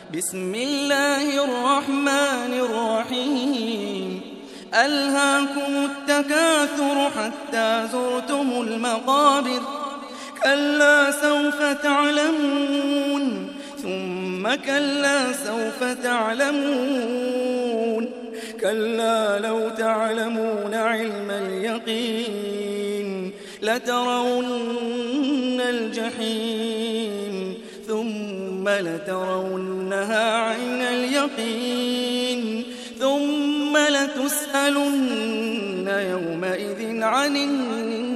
بسم الله الرحمن الرحيم ألهاكم التكاثر حتى زرتم المقابر كلا سوف تعلمون ثم كلا سوف تعلمون كلا لو تعلمون علم اليقين لترون الجحيم ثم لترونها عين اليقين ثم لتسألن يومئذ عن النعيم